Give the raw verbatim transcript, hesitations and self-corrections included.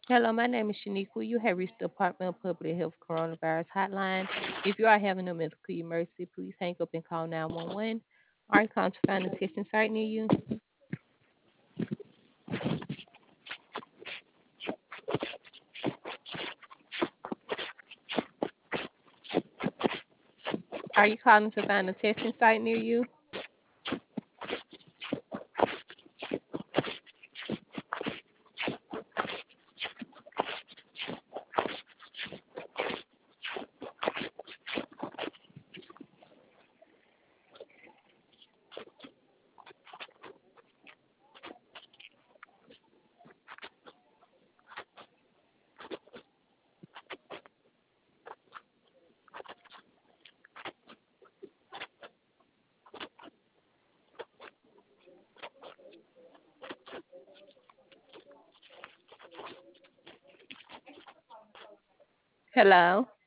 Hello, my name is Shaniqua. You have reached the Department of Public Health Coronavirus Hotline. If you are having a medical emergency, please hang up and call nine one one. Are you calling to find a testing site near you? Are you calling to find a testing site near you? Hello?